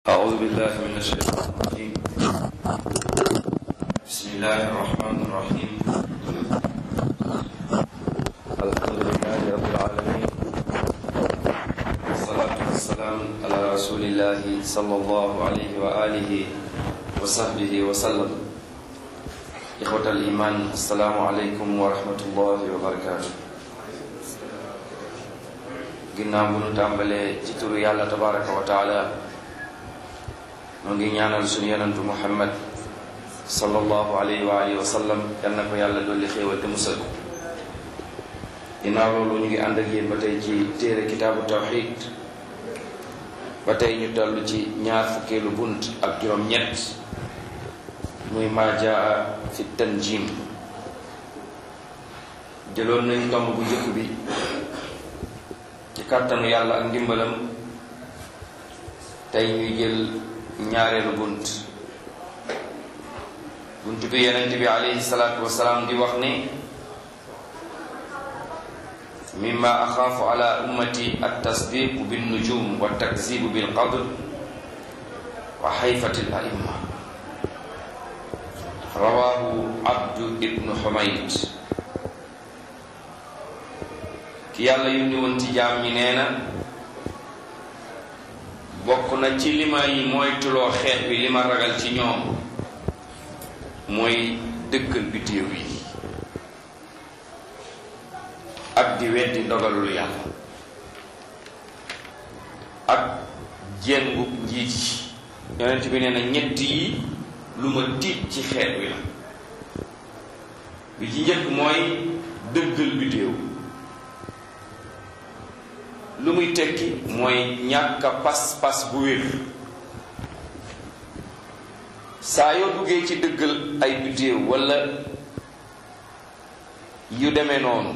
أعوذ بالله من الشيطان الرجيم. بسم الله الرحمن الرحيم. الحمد لله رب العالمين، والصلاة والسلام على رسول الله صلى الله عليه وآله وصحبه وسلم. إخوة الإيمان، السلام عليكم ورحمة الله وبركاته. ginnaaw bu nu tàmbalee ci turu yàlla tabaraka wa taala, mu ngi ñaanal suñu yonentu Muhammad sallallahu alayhi wa alihi wa sallam, yal na ko yàlla dolli xéewal te musal ko. ginnaaw loolu ñu ngi ànd ak yéen ba tey ci téere kitaabu tawxid, ba tey ñu toll ci ñaar fukkeelu bunt ak juróom-ñett, muy maa jaa fi tanjim. jëloon nañ tomb bu njëkk bi ci kàttanu yàlla ak ndimbalam. tey ñuy jël ñaareelu bunt bi yonent bi alayhi salaatu wasalaam di wax ni mimma axaafu ala ummati at-tasdiqu bin nujum wa takzibu bil qadr wa xayfati al aimma. rawahu abdu ibnu xumayd. ki yàlla yónni woon ci jaam ñi nee na bokk na ci lima yi mooy tuloo xeet bi li ma ragal ci ñoom mooy dëggal bidéew yi ak di weddi ndogalul yàlla ak jéngu njiit yi. yonent bi nee na ñett yi lu ma tiit ci xeet wi la. bi ci njëkk mooy dëggal bidéew. lu muy tekki mooy ñàkk a pas-pas bu wér. saa yoo duggee ci dëggal ay bidéew walla yu demee noonu,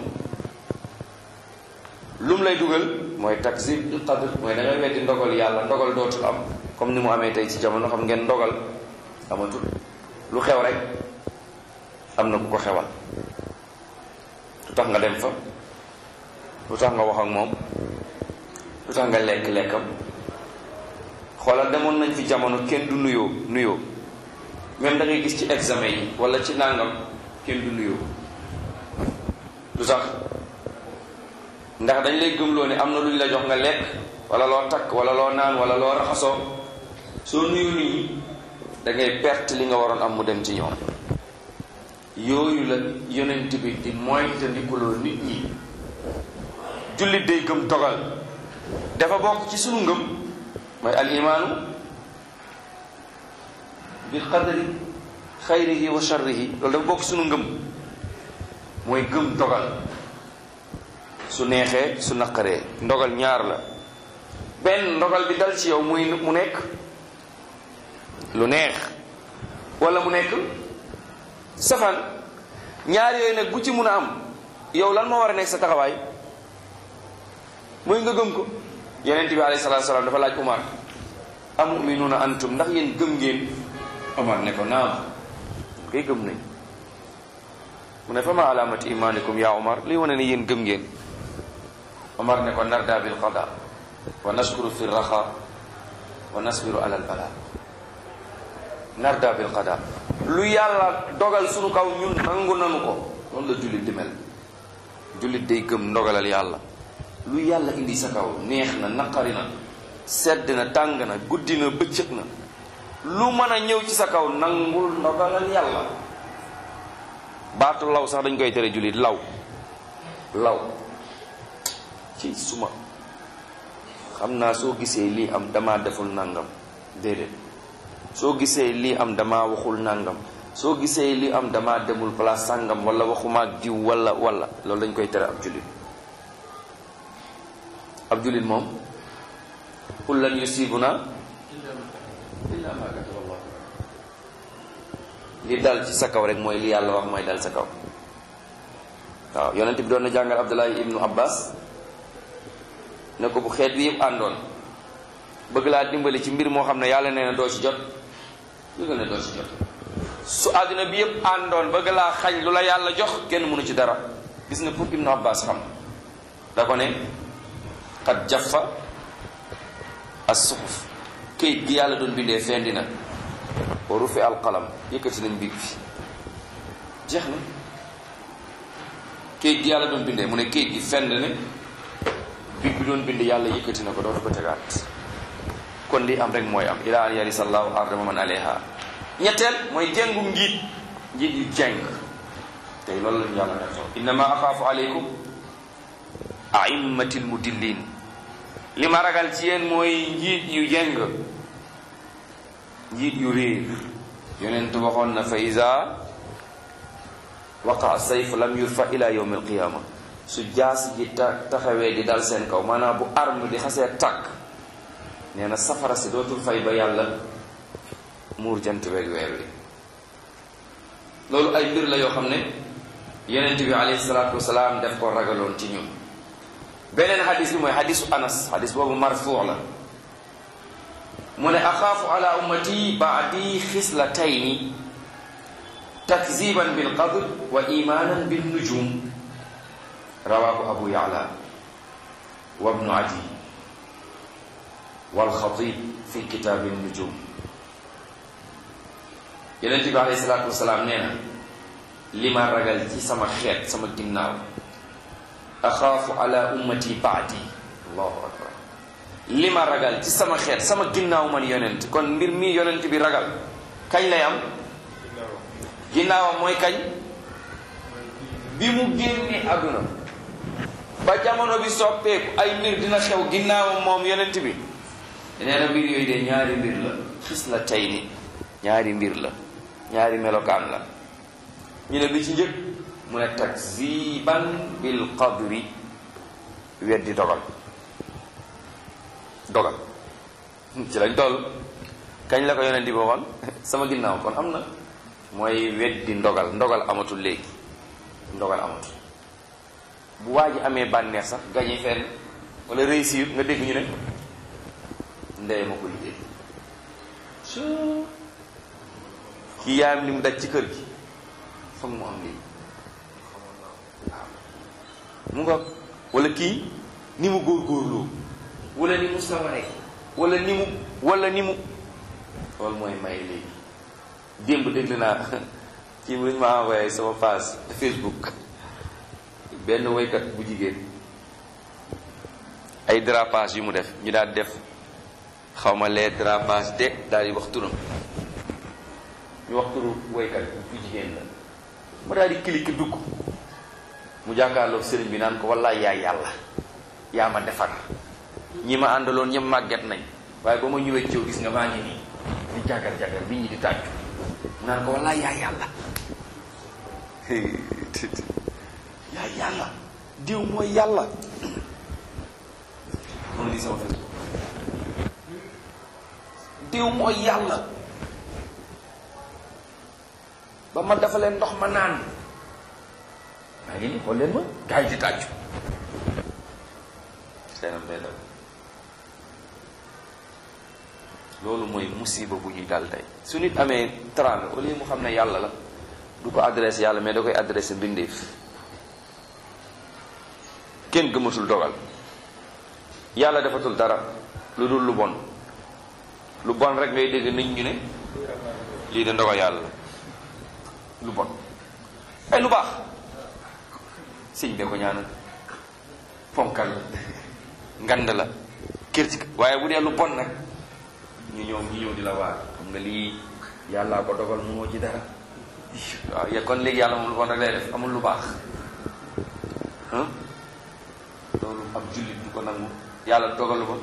lu mu lay dugal mooy takzib bil qadr, mooy da ngay weddi ndogal yàlla. ndogal dootul am comme ni mu amee tey ci jamono. xam ngeen ndogal amatul. lu xew rek am na ku ko xewal. lu tax nga dem fa, lu tax nga wax ak moom, lu tax nga lekk-lekkam. xoolal demoon nañ fi jamono kenn du nuyoo même da ngay gis ci examen yi wala ci nàngam kenn du nuyoo. lu tax? ndax dañ lay gëmloo ne am na luñ la jox nga lekk wala loo takk wala loo naan wala loo raxasoo. soo nuyu nit ñi da ngay perte li nga waroon am mu dem ci ñoom. yooyu la yonent bi di moytandikuloo nit ñi. jullit day gëm dogal, dafa bokk ci sunu ngëm, mooy al imaanu bil qadri xayrihi wa sharrihi. loolu dafa bokk sunu ngëm, mooy gëm dogal. su neexee su naqaree. ndogal ñaar la. benn ndogal bi dal ci yow mu nekk lu neex wala mu nekk safaan. ñaar yooyu nag bu ci mun a am, yow lan moo war a nekk sa taxawaay? mooy nga gëm ko. yonent bi alayhi salaatu salaam dafa laaj Umar, amuminuuna antum, ndax yéen gëm ngeen? Umar ne ko naam, kay gëm nañ. mu ne fa ma alaamati imaanikum yaa Umar, liy wane ne yéen gëm ngeen? Umar ne ko narda bil qada wa nashkuru fi raxa wa nasbiru ala al bala. narda bil qada, lu yàlla dogal sunu kaw ñun nangu nanu ko. loolu la jullit di mel. jullit day gëm ndogalal yàlla. lu yàlla indi sa kaw, neex na naqari na sedd na tàng na guddi na bëccëg na, lu mën a ñëw ci sa kaw nangul ndogalal yàlla. baatu law sax dañ koy tere jullit. law ci suma xam naa, soo gisee lii am dama deful nangam. déedéet. soo gisee lii am dama waxul nangam. soo gisee lii am dama demul place sàngam wala waxuma ak diw wala loolu dañ koy tere ab jullit. ab jullit moom qul lan yusibuna illa ma kataba Allah. li dal ci sa kaw rek mooy li yàlla wax mooy dal sa kaw. waaw yonent bi doon na jàngal Abdullahi ibnu Abbas ne ko bu xeet bi yëpp àndoon bëgg laa dimbali ci mbir moo xam ne yàlla nee na doo ci jot, yëgal ne doo ci jot. su àddina bi yëpp àndoon bëgg laa xañ lu la yàlla jox, kenn mënu ci dara. gis nga pour ibnu Abbas xam, da ko ne qad jaffa as-suhuf, këyit gi yàlla doon bindee fendi na wa rufi alqalam yëkkati nañ biig bi jeex na këyit gi yàlla doon bindee mu ne këyit gi fend ne biig bi doon bind yàlla yëkkati na ko dootu ko tegaat kon li am rek mooy am ila an yarisa allahu arda wa man alayha ñetteel mooy jéngu njiit yu jeng tey loolu lañu yàlla nettoo innama axaafu aleykum aimmatil mudillin li ma ragal ci yéen mooy njiit yu jeng njiit yu réer yonent waxoon na fa iza waqa sayf lam yurfa ila yawm alqiyama su jaas ji taxawee di dal seen kaw maanaam bu arme di xasee tàkk nee na safara si dootul fay ba yàlla muur jant weeg weer wi loolu ay mbir la yoo xam ne yonent bi alayhi salaatu wasalaam def ko ragaloon ci ñun beneen xadis bi mooy xadisu anas xadis boobu marfuu la mu ne axaafu ala ummati baadi xislatayni takziban bil qadr wa imanan bin nujum rawahu abu ya'la wa ibnu adi wal xatib fi kitab an nujum yonent bi alayhi salaatu wasalaam nee na li ma ragal ci sama xeet sama ginnaaw axaafu ala ummati baadi allahu akbar li ma ragal ci sama xeet sama ginnaaw man yonent kon mbir mi yonent bi ragal kañ lay am ginnaawam mooy kañ bi mu génne àdduna ba jamono bi soppeeku ay mbir dina xew ginnaawam moom yonent bi nee na mbir yooyu de ñaari mbir la xis la tey ni ñaari mbir la ñaari melokaan la ñu ne bi ci njëkk mu ne takziban bil qadri weddi dogal ci lañ toll kañ la ko yonent bi waxoon sama ginnaaw kon am na mooy weddi ndogal amatul léegi ndogal amatul bu waa ji amee bànneex sax gañe fenn wala réussir nga dégg ñu ne ndey ma ko liggéey kii yaayam li mu daj ci kër gi foog mu am lii waaw mu nga wala kii ni mu góorgóorloo wala ni mu sawaree wala ni mu loolu mooy may léegi démb dégg naa kii mu ñu ma envoyé sama page Facebook benn woykat bu jigéen ay drapage yu mu def ñu daal def xawma les drapage de daal di wax turam ñu wax turu woykat bu jigéen la ma daal di cliquer dugg mu jàkkaarloog sëriñ bi naan ko wallaay yaay yàlla yaa ma defar ñi ma àndaloon ñëpp màgget nañ waaye ba ma ñëwee cëw gis nga maa ngi nii di jagar-jagar bi ñi di tàccu naan ko wallaay yaay yàlla yaay yàlla diw mooy yàlla moom lii sama Facebook diw mooy yàlla ba ma dafa leen ndox ma naan maa ngi nii xool leen ma gars yi di tàccu seenam day daw loolu mooy musiba bu ñuy dal tey su nit amee teraanga au lieu mu xam ne yàlla la du ko adressé yàlla mais da koy adressé mbindeef kenn gëmatul dogal yàlla defatul dara lu dul lu bon rek ngay dégg nit ñu ne lii de ndogal yàlla la lu bon ay lu baax sëñ be ko ñaanal ponkal la ngand la kër ci waaye bu dee lu bon nag ñu ñëw di la waar xam nga lii yàllaa ko dogal mënoo ci dara waaw ya kon léegi yàlla moom lu bon rek lay def amul lu baax loolu ab jullit du ko nangu yàlla dogal lu bon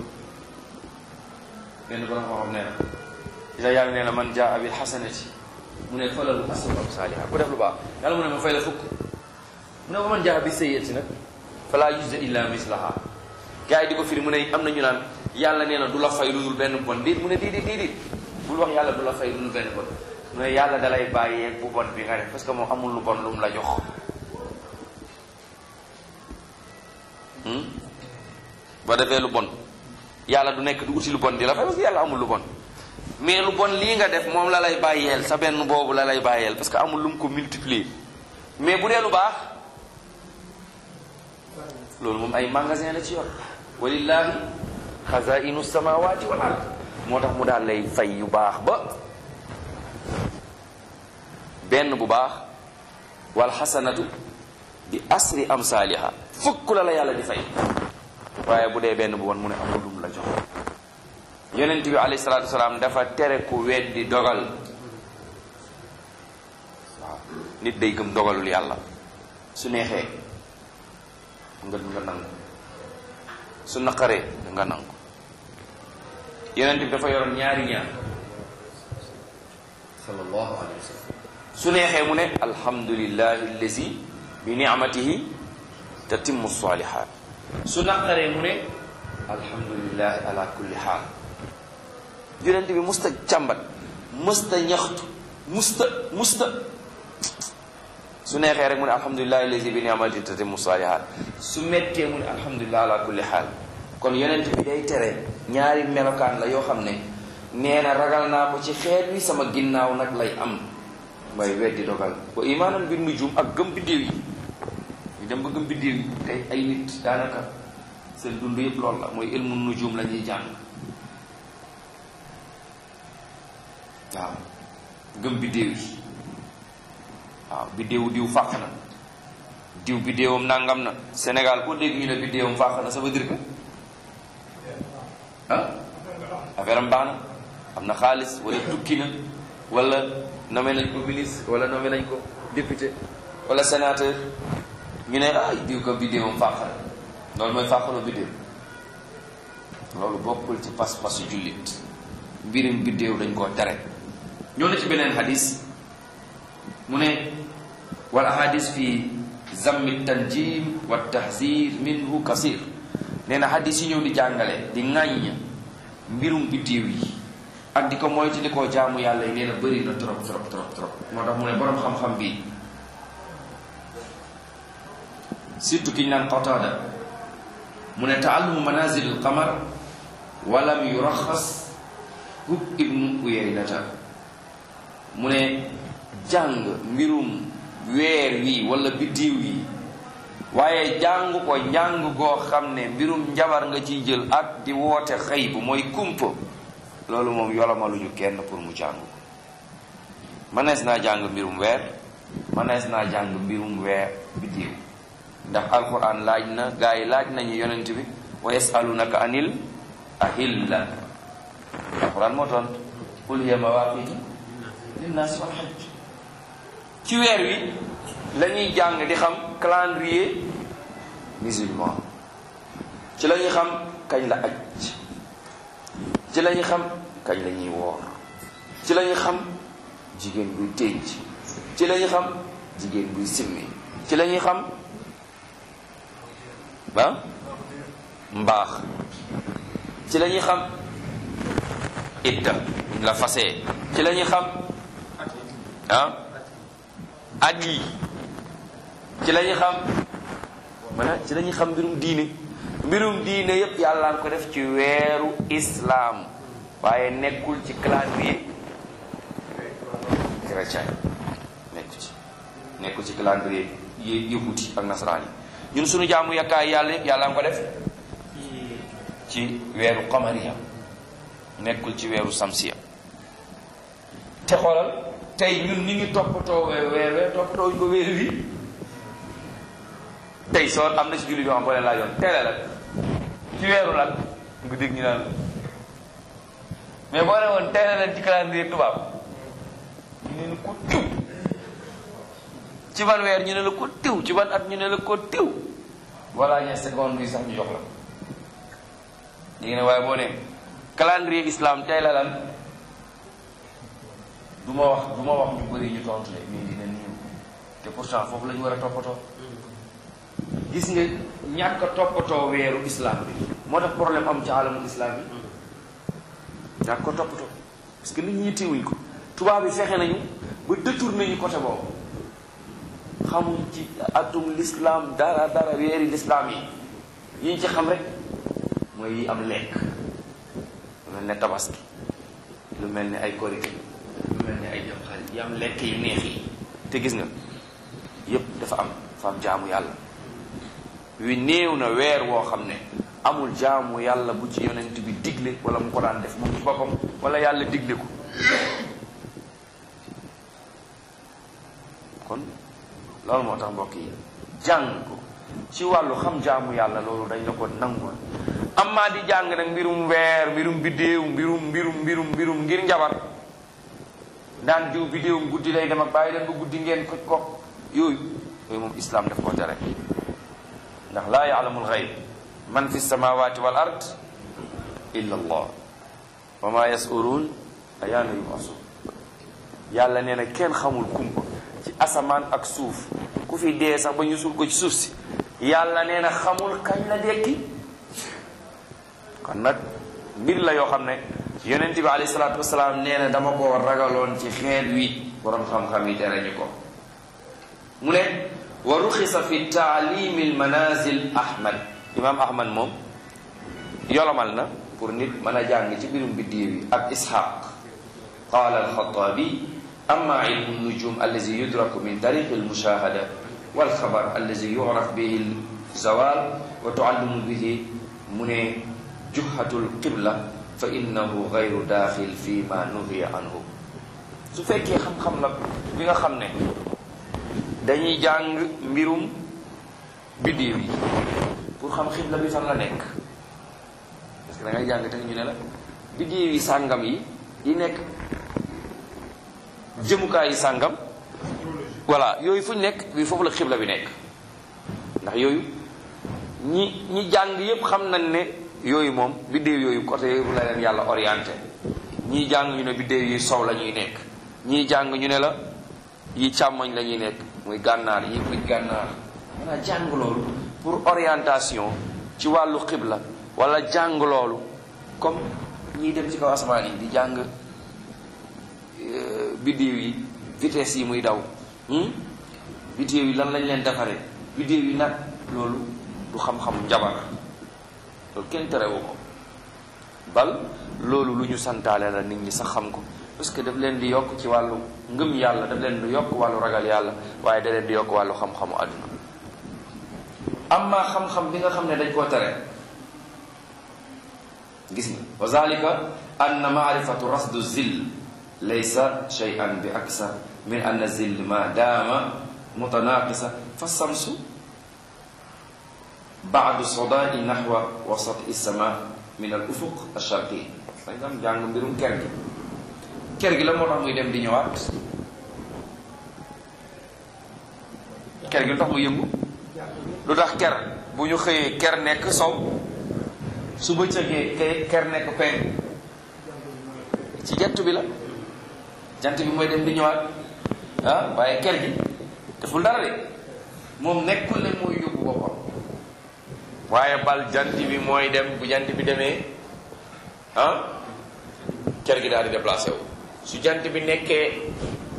benn borom xam nee na isa yàlla nee na man jaa bil hasanati mu ne falahu asru amsaaliha ku def lu baax yàlla mu ne ma fay la fukk mu ne ko man jaa bi sayyi'ati nag fala yujza illa mislaha gars yi di ko firi mu ne am na ñu naan yàlla nee na du la fay lu dul benn bon déet mu ne déedéet bul wax yàlla du la fay lu dul benn bon mu ne yàlla dalay bàyyeeg bu bon bi nga def parce que moom amul lu bon lu mu la jox boo defee lu bon yàlla du nekk du uti lu bon di la fay parce que yàlla amul lu bon mais lu bon lii nga def moom la lay bàyyeel sa benn boobu la lay bàyyeel parce que amul lu mu ko multiplier mais bu dee lu baax loolu moom ay magasin la ci yor walillahi xazainu samawati wal ard moo tax mu daal lay fay yu baax ba benn bu baax wal xasanatu bi asri amsaaliha fukk la yàlla di fay. waaye bu dee benn bu woon mu ne amul lum la jox. yonent bi alayhi salaatu wasalaam dafa tere ku weddi dogal. waaw nit day gëm dogalul yàlla su neexee nga nangu su naqaree nga nangu. yonent bi dafa yoroon ñaari ñaar sallallahu alayhi wa sallam. su neexee mu ne alhamdulillahi allazi bi ni'matihi tatimmu salihat. su naqaree mu ne alhamdulillahi ala kulli xaal. yonent bi musta càmbat musta ñaxtu musta su neexee rek mu ne alhamdulillahi allazi bi ni'matihi tatimmu salihat. su mettee mu ne alhamdulillahi ala kulli xaal. kon yonent bi day tere ñaari melokaan la yoo xam ne nee na ragal naa ko ci xeet wi sama ginnaaw nag lay am mooy weddi dogal wa imaanan bi nujum ak gëm biddéew yi. ñu dem ba gëm biddéew yi tey ay nit daanaka seen dund yëpp loolu la mooy ilmu nujum la ñuy jàng. waaw gëm biddéew yi waaw biddéewu diw fàq na diw biddéewam nangam na. Sénégal koo dégg ñu ne biddéewam fàq na ça veut dire que affaire am baax na am na xaalis wala tukki na wala nommé nañ ko ministre wala nommé nañ ko député wala sénateur ñu ne ay diw ko biddéewam fàq na loolu mooy fàqaloo biddéew. loolu bokkul ci pas-pasu jullit. mbirum biddéew dañ koo tere. ñoo na ci beneen xadis mu ne wal ahadis fi zammi tanjim wa tahzir minhu kasir. nee na xadis yi ñëw di jàngale di ŋàññ mbirum biddéew yi ak di ko moytu di koo jaamu yàlla yi nee na bëri na trop moo tax mu ne boroom xam-xam bi surtout ki ñu naan Qataada mu ne taallumu manazilil qamar walam yuraxas hub ibnu Uyaynata mu ne jàng mbirum weer wi wala biddéew yi waaye jàng ko njàng goo xam ne mbirum njabar nga ciy jël ak di woote xëy bu mooy kumpa loolu moom yolomaluñu kenn pour mu jàng ko. mënees naa jàng mbirum weer mënees naa jàng mbirum weer biddéew ndax alquran laaj na gaa yi laaj nañu yonent bi wa yasalunaka anil ahilla. alquran moo toon qul hiya mawaqitu linnaasi wal hajj. ci weer wi lañuy jàng di xam calendrier musulman ci la ñuy xam kañ la aj ci la ñuy xam kañ la ñuy woor ci la ñuy xam jigéen buy tënc ci la ñuy xam jigéen buy simmi ci la ñuy xam mbaax ci la ñuy xam idda la fasee ci la ñuy xam at yi ci la ñuy xam ci la ñuy xam mbirum diine yépp yàlla ko def ci weeru islaam waaye nekkul ci calendrier chrétien nekkul ci calendrier yahuudi ak nasaraan yi. ñun suñu jaamu yakkaay yàlla yépp yàlla ko def ci weeru qamariya nekkul ci weeru samsiya. te xoolal tey ñun ni ñu toppatoo weer toppatoo ñu ko weer wi tey soo am na ci julli yoo xam boo leen laajoon teele la ci weeru lan nga dégg ñu naan mais boo ne woon teele la ci calendrier tubaab ñu ne la ko tiw ci ban weer ñu ne la ko tiw ci ban at ñu ne la ko tiw voilà ñe seconde yi sax ñu jox la léegi ne waaye boo ne calendrier islam tey la lan du ma wax ñu bëri ñu tontu le mais dina niiw te pourtant foofu la ñu war a toppatoo. gis nga ñàkk a toppatoo weeru islam bi moo tax problème am ci alamul islam bi ñàkk ko toppatoo parce que nit ñi yittewuñ ko. tubaab bi fexe nañu ba détourné nañu côté boobu xamuñ ci atum l'islam dara weeri l'islam yi ñu ci xam rek mooy yi am lekk lu mel ne tabaski lu mel ni ay korité lu mel ni ay jamxarit yi am lekk yi neex yi te gis nga yépp dafa am jaamu yàlla wi néew na weer woo xam ne amul jaamu yàlla bu ci yonent bi digle wala mu ko daan def moom ci boppam wala yàlla digle ko. kon loolu moo tax mbokk yi jàng ko ci wàllu xam jaamu yàlla loolu dañ la ko nangul. amma di jàng nag mbirum weer mbirum biddéew mbirum ngir njabar naan diw biddéewum guddi lay dem ak bàyyi leen ba guddi ngeen ko yooyu moom islam daf ko tere ndax laa ya'lamul ghayb man fi samawati wal ard illa allah wa ma yas'urun ayaana yub'asun yàlla nee na kenn xamul kumpa ci asamaan ak suuf ku fi dee sax ba ñu suul ko ci suuf si yàlla nee na xamul kañ la dekki. kon nag mbir la yoo xam ne yonent bi alayhi salaatu wasalaam nee na dama koo ragaloon ci xeet wi borom xam-xam yi tere ñu ko. mu ne wa ruxisa fi taalimi almanazil ahmad imam ahmad moom yolomal na pour nit mën a jàng ci mbirum biddiw yi ak ishaq qaala alxataabi amma ilmu nujum allazi yudraku min tariqi almushahada walxabar allazi yuraf bihi alzawal wa tuallimu bihi mu ne juhatul qibla fa innahu gayru daaxil fi ma nuhiya anhu. su fekkee xam-xam la bi nga xam ne dañuy jàng mbirum biddiw yi pour xam xibla bi fan la nekk parce que da ngay jàng te ñu ne la biddiw yi sàngam yi nekk jëmukaay yi sàngam voilà yooyu fu ñu nekk bi foofu la xibla bi nekk ndax yooyu ñi jàng yépp xam nañ ne yooyu moom biddiw yooyu côté yooyu la leen yàlla orienté. ñii jàng ñu ne biddiw yi sow la ñuy nekk ñii jàng ñu ne la yi càmmoñ la ñuy nekk muy gànnaar yi muy gànnaar maanaam jàng loolu pour orientation ci wàllu xibla wala jàng loolu comme ñiy dem ci kaw asamaan yi di jàng biddiw yi vitesse yi muy daw biddiw yi lan lañ leen defaree biddiw yi nag loolu du xam-xamu njabar loolu kenn terewu ko bal loolu lu ñu santaale la nit ñi sax xam ko parce que daf leen di yokk ci wàllu ngëm yàlla daf leen di yokk wàllu ragal yàlla waaye da leen di yokk wàllu xam-xamu àdduna. amma xam-xam bi nga xam ne dañ koo tere gis nga wa zalika anna maarifatu rasdu zill laysa shay'an bi aksar min anna zill ma daama mutanaqisa fa samsu baadu sodai nahwa wasati sama min al ufuq alsharqi dañ am jàng mbirum ker gi la moo tax muy dem di ñëwaat ker gi lu tax muy yëngu lu tax ker bu ñu xëyee ker nekk sow su bëccëgee ker nekk penk ci jant bi la jant bi mooy dem di ñëwaat waaye ker gi deful dara de moom nekkul ne mooy yóbbu boppam waaye bal jant bi mooy dem bu jant bi demee ker gi daal di déplacé wu su jant bi nekkee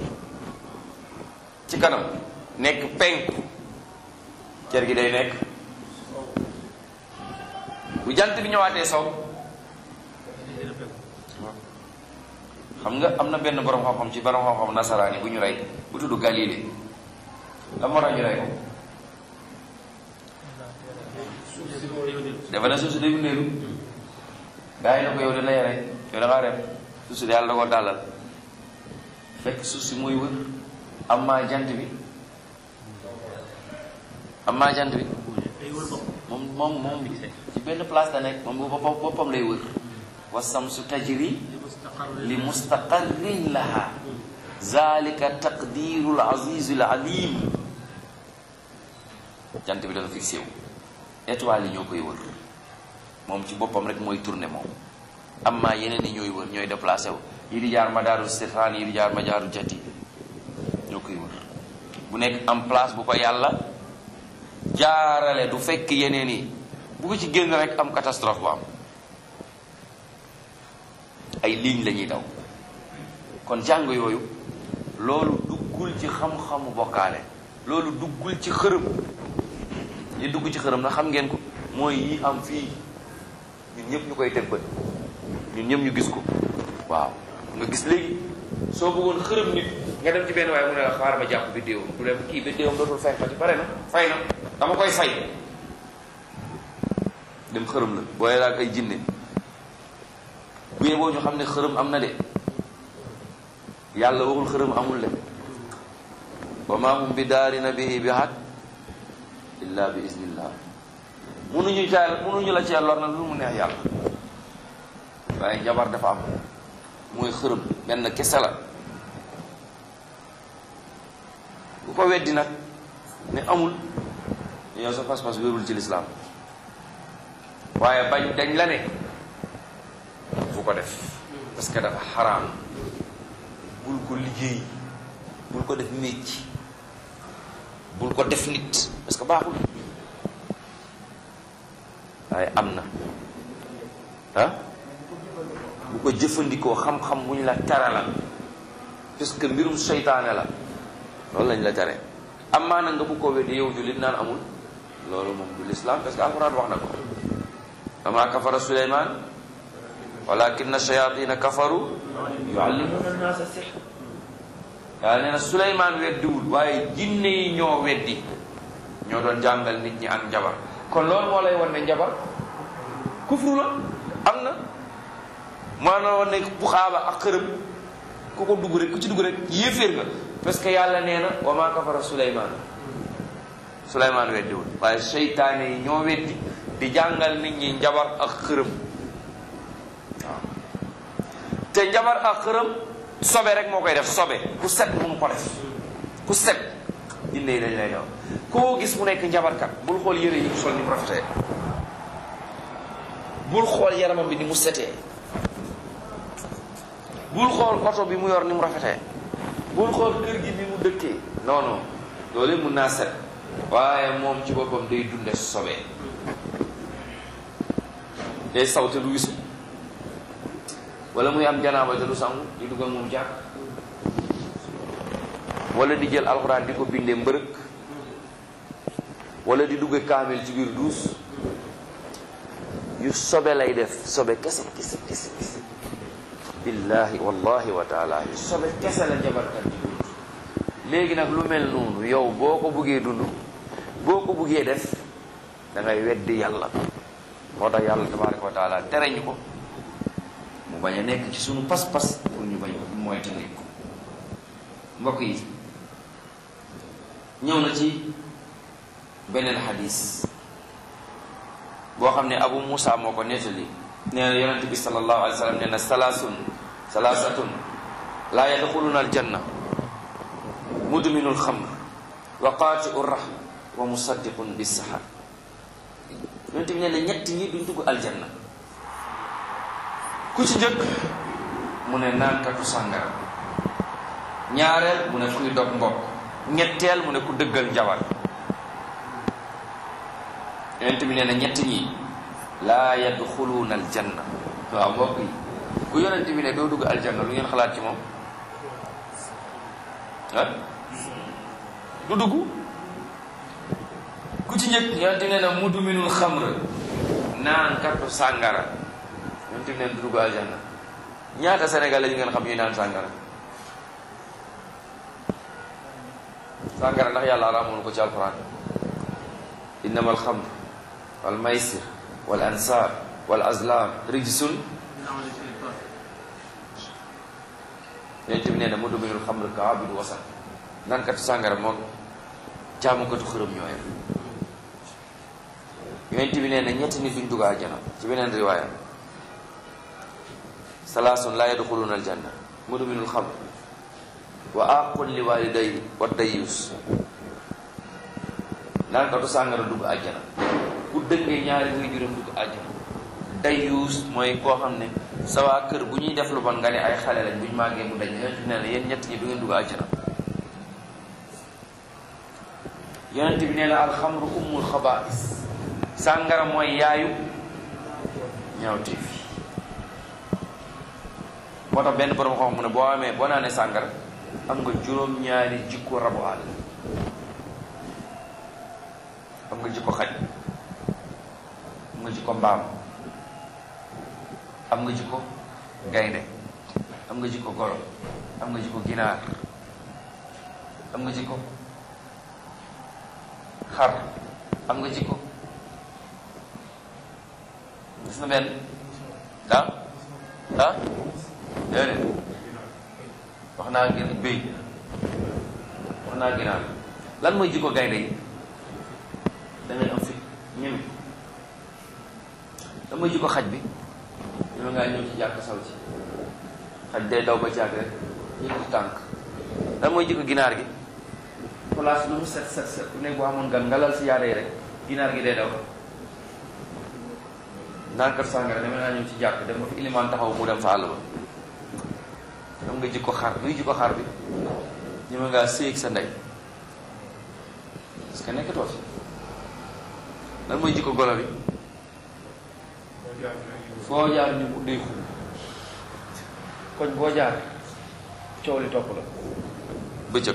ci kanam nekk penku ker gi day nekk bu jant bi ñëwaatee sow xam nga am na benn borom xam-xam ci borom xam-xam nasaraan yi bu ñu rey bu tudd Galilée la moo tax ñu rey ko dafa ne suuf si day wundeelu gaa yi na ko yow da lay rey yow da ngaa rem suuf si yàlla da koo dàllal fekk suuf si mooy wër am maa jant bi moom ci benn place da nekk moom boppam lay wër wa samsu tajri li mustaqarrin laha zalika taqdirul azizul alim jant bi dafa fixé wu étoile yi ñoo koy wër moom ci boppam rek mooy tourné moom amma yeneen yi ñooy wër ñooy déplacé wu yi di jaar madaaru stéphane yi di jaar madaaru jati ñoo koy wër bu nekk en place bu ko yàlla jaarale du fekk yeneen yi bu ko ci génn rek am catastrophe bu am ay ligne la ñuy daw kon jàng yooyu loolu duggul ci xam-xamu bokkaale loolu duggul ci xërëm li dugg ci xërëm na xam ngeen ko mooy yi am fii ñun ñëpp ñu koy teg bët ñun ñëpp ñu gis ko waaw nga gis léegi soo bëggoon xërëm nit nga dem ci benn waaye mu ne la xaaral ma jàpp biddéewam du dem kii biddéewam dootul fay fati pare na fay na dama koy fay dem xërëm la booy laak ay jinne bu yeboo ñu xam ne xërëm am na de yàlla waxul xërëm amul de wa ma hum bi daarina bihi bi had illa bi iznillah mënuñu la ci lor na lu mu neex yàlla waaye njabar dafa am mooy xërëm benn kese la bu ko weddi nag ne amul yow sa pas-pas wérul ci lislaam waaye bañ dañ la ne bu ko def parce que dafa xaraam bul ko liggéey bul ko def mécc bul ko def nit parce que baaxul waaye am na ah bu ko jëfandikoo xam-xam bu ñu la teralal parce que mbirum seytaane la loolu lañ la tere amaana nga bu ko weddi yow jullit naan amul loolu moom du l'islam parce que alquran wax na ko ama kafara suleyman walakinna shayatina kafaru yuallimuna an-nasa sihr yàlla nee na suleyman weddiwul waaye jinne yi ñoo weddi ñoo doon jàngal nit ñi ak njabar kon loolu moo lay wan ne njabar kufru la am na moo na wan ne bu xaaba ak xërëm ku ko dugg rek ku ci dugg rek yéeféer nga parce que yàlla nee na wa ma kafara suleyman weddiwul waaye seytaane yi ñoo weddi di jàngal nit ñi njabar ak xërëm waaw te njabar ak xërëm sobe rek moo koy def sobe ku set mënu ko def ku set jinne yi dañ lay daw koo gis mu nekk njabarkat bul xool yére yi mu sol ni mu rafetee bul xool yaramam bi ni mu setee bul xool oto bi mu yor ni mu rafetee bul xool kër gi ni mu dëkkee non non loolu mun naa set waaye moom ci boppam day dunde sobe day saw te du wisu wala muy am janaaba te du sangu di dugg ak moom jàkk wala di jël alxuraan di ko bindee mbërëk wala di dugge kaamil ci biir duus yu sobe lay def sobe kese billahi wallahi wa taala yu sobe kese la njabarkat di dund léegi nag lu mel noonu yow boo ko buggee dund boo ko buggee def da ngay weddi yàlla moo tax yàlla tabaraka wa taala tere ñu ko mu bañ a nekk ci sunu pas-pas pour ñu bañ mooy te nekk ko mbokk yi ñëw na ci beneen xadis boo xam ne Abu Musa moo ko nettali nee na yonente bi sallallahu alayhi wa sallam nee na salaasatun laa yadxuluna aljanna mudminul xamr wa qaati'u rahm wa musaddiqun bis-sahar yonente bi nee na ñett ñi duñ dugg aljanna ku ci njëkk mu ne naankatu sàngara ñaareel mu ne kuy dog mbokk ñetteel mu ne ku dëggal njabar yonent bi nee na ñett ñi laa yadxuluuna aljanna waaw mbokk yi ku yonent bi ne doo dugg aljanna lu ngeen xalaat ci moom ah du dugg ku ci njëkk yonent bi nee na mudminul xamr naankatu sàngara yonent bi nee na du dugg aljanna ñaata Sénégal la ñu ngeen xam ñuy naan sàngara sàngara ndax yàlla araamoon ko ci alquran innama alxamr wal maysir wal ansar wal azlam rijsun yonent bi nee na mudminul xamr ka abidu wasan naankatu sàngara moom jaamukatu xërëm ñooyam yonent bi nee na ñetti nit duñ dugg àjjana ci beneen riwaaya salaasun laa yadxuluuna aljanna mudminul xamr wa aqul li walidayhi wa dayus naankatu sàngara dugg àjjana ku dëngee ñaari muy juróom dugg àjjana dayus mooy koo xam ne sa waa kër bu ñuy def lu bon nga ne ay xale lañ bu ñu màggee mu dañ yonent bi nee na yéen ñett ñi du ngeen dugg àjjana yonent bi nee na alxamru ummul xabaa'is sàngara mooy yaayu ñaawteef yi moo tax benn borom xam mu ne boo naanee sàngara am nga juróom-ñaari jikko rabu àll am nga jikko xaj am nga jikko mbaam am nga jikko gaynde am nga jikko golo am nga jikko ginaar am nga jikko xar am nga jikko gis na benn ah déedéet wax naa ngeen béy wax naa ginaar lan mooy jikko gaynde yi da ngay am fit ñeme lan mooy jikko xaj bi ñeme ngaa ñëw ci jàkk saw ci xaj day daw ba caag rek yëkkati tànk lan mooy jikko ginaar gi place lu mu set set set ku nekk boo amoon gan ngalal si yaare yi rek ginaar gi day daw naankat sàngara dama naa ñëw ci jàkk dem ba fi ilimaan taxaw mu dem fa àll ba xam nga jikko xar luy jikko xar bi ñeme ngaa séeg sa ndey parce que nekkatoo fi lan mooy jikko golo bi foo jaar ñu mu day xul koñ boo jaar coow li topp la bëccëg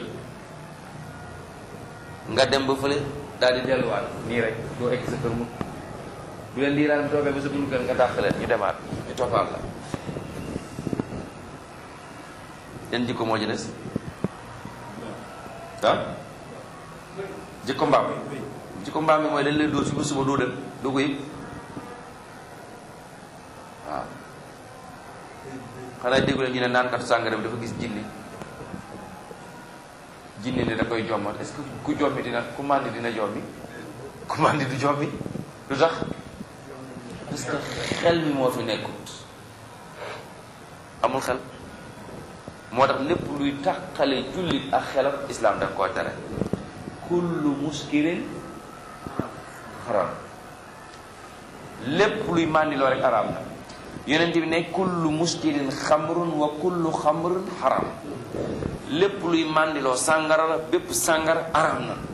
nga dem ba fële daal di delluwaat nii rek doo egg sa kër mu bu leen liiraan toogee ba sa buntu kër nga dàq leen ñu demaat ñu toppaat la yan jikko moo ci des ah jikko mbaam jikko mbaam bi mooy dañ lay dóor fi ba suba doo dem doo ko yëg waaw xanaa déggu leen ñu ne naankatu sàngara bi dafa gis jinni jinni ne da koy jommal est-ce que ku jommi dina ku màndi dina jommi ku màndi du jommi lu tax parce que xel mi moo fi nekkut amul xel moo tax lépp luy taxale jullit ak xelam islam daf koo tere kullu muskirin xaram lépp luy màndiloo rek araam na yonent bi ne kullu muskirin xamrun wa kullu xamrun xaram lépp luy màndiloo sàngara la bépp sàngara araam na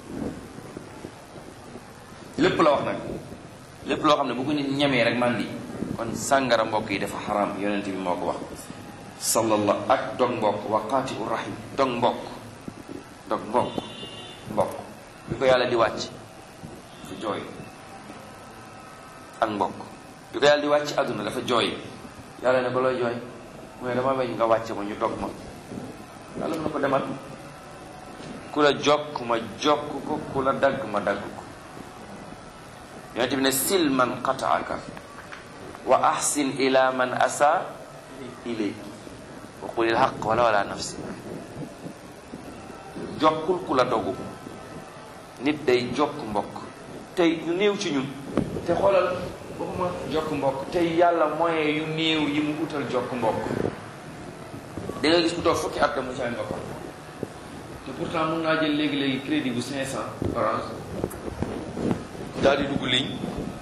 lépp la wax nag lépp loo xam ne bu ko nit ñamee rek màndi kon sàngara mbokk yi dafa xaram yonent bi moo ko wax sallallahu ak dog mbokk wa qaati u rahim dog mbokk dog mbokk bi ko yàlla di wàcc dafa jooy ak mbokk bi ko yàlla di wàcc àdduna dafa jooy yàlla ne ko looy jooy mooy dama bañ nga wàcce ma ñu dog ma yàlla na ko demal ku la jokk ma jokk ko ku la dagg ma dagg ko yonent bi ne sil man qataaka wa ahsin ila man asa ilayk wa qulil haqq wala nafsi jokkul ku la dogu nit day jokk mbokk tey ñu néew ci ñun te xoolal waxuma jokk mbokk tey yàlla moyen yu néew yi mu utal jokk mbokk da nga gis ku toog fukki at mu caay mbokkam te pourtant mun naa jël léegi-léegi crédit bu 500 orange daal di dugg ligne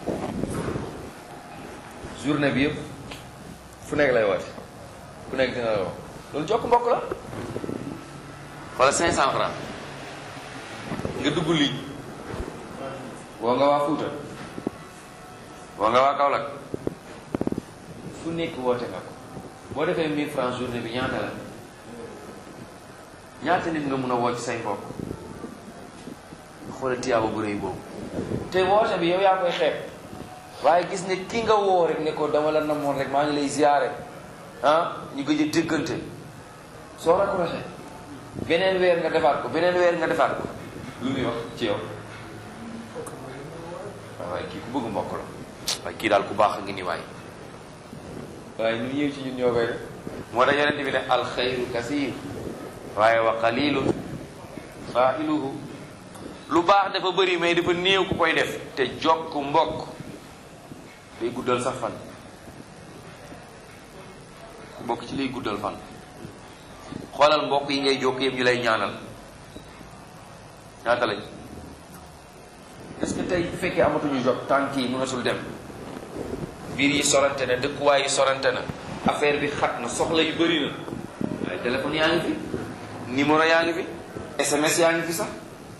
journée bi yëpp fu nekk lay woote ku nekk dina la wax loolu jokk mbokk la wala 500 francs nga dugg ligne woo nga waa Fuuta woo nga waa Kaolack fu nekk woote nga ko boo defee 1000 francs journée bi ñaata la ñaata nit nga mun a woo ci say mbokk xoolal tiyaaba bu rëy boobu te woote bi yow yaa koy xeeb waaye gis ne ki nga woo rek ne ko dama la namoon rek maa ngi lay ziyaare ñu gëj a déggante soo raccroché beneen weer nga defaat ko beneen weer nga defaat ko lu muy wax ci yow waaye kii ku bëgg mbokk la waaye kii daal ku baax a ngi nii waaye ñu ñëw ci ñun ñoo koy def moo tax yonent bi ne alxayru kasiir waaye wa qalilun faa'iluhu lu baax dafa bëri mais dafa néew ku koy def te jokk mbokk day guddal sax fan ku bokk ci lay guddal fan xoolal mbokk yi ngay jokk yëpp ñu lay ñaanal ñaata lañ est-ce que tey bu fekkee amatuñu jot tànk yi mënatul dem biir yi sorante na dëkkuwaay yi sorante na affaire bi xat na soxla yu bëri na waaye téléphone yaa ngi fi numéro yaa ngi fi SMS yaa ngi fi sax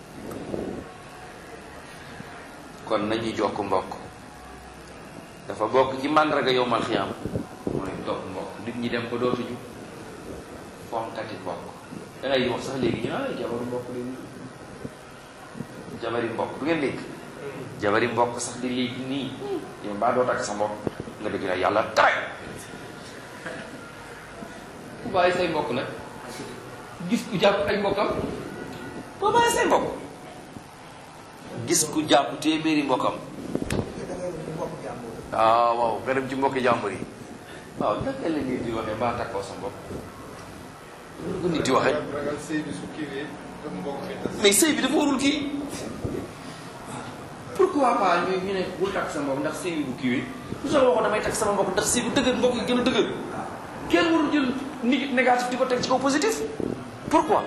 kon nañuy jokk mbokk dafa bokk ci màndarga yowmal xiyaam mooy topp mbokk nit ñi dem ko dootuñu fonkati mbokk da ngay wax sax léegi ñu jabaru mbokk léegi jabari mbokk du ngeen dégg jabari mbokk sax di léegi nii yow mbaa doo takk sa mbokk nga dégg na yàlla tere ku bàyyi say mbokk nag gis ku jàpp ay mbokkam boo bàyyi say mbokk gis ku jàpp téeméeri mbokkam waaw nga dem ci mbokki jàmbur yi waaw naka la nit di waxee mbaa takkoo sa mbokk lu ko nit di waxee mais sëy bi dafa warul kii pourquoi pas ñu ne bul takk sa mbokk ndax sëy bi bu kiiwee lu tax waxoon damay takk sama mbokk ndax sëy bu dëgër mbokk yi gën a dëgër kenn warul jël nit négatif di ko teg ci kaw positif pourquoi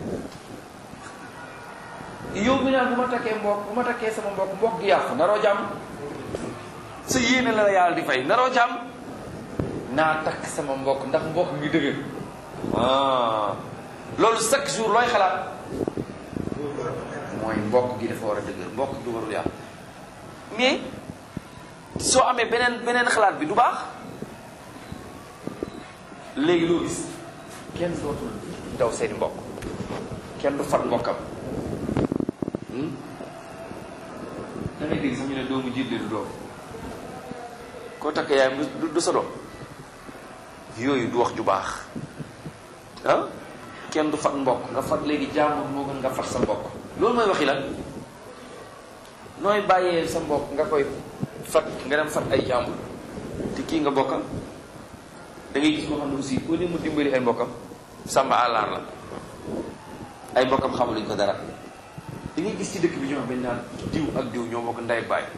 yow mi naan bu ma takkee sama mbokk gi yàqu naroo jàmm sa yéene la yàlla di fay naroo jàmm naa takk sama mbokk ndax mbokk ngi dëgër loolu chaque jour looy xalaat mooy mbokk gi dafa war a dëgër mbokk gi warul yàqu mais soo amee beneen xalaat bi du baax léegi loo gis kenn dootul daw seeni mbokk kenn du fat mbokkam da ngay dégg sax ñu ne doomu jiitle du doom koo takk yaayam du sa doom yooyu du wax ju baax kenn du fat mbokk nga fat léegi jàmbur moo gën nga fat sa mbokk loolu mooy waxi lan nooy bàyyee sa mbokk nga koy fat nga dem fat ay jàmbur te kii nga bokkal da ngay gis koo xam ne aussi au lieu mu dimbali ay mbokkam sàmba àllaar la ay mbokkam xamaluñ ko dara da ngay gis ci dëkk bi ñoo xam ne naan diw ak diw ñoo bokk ndey baay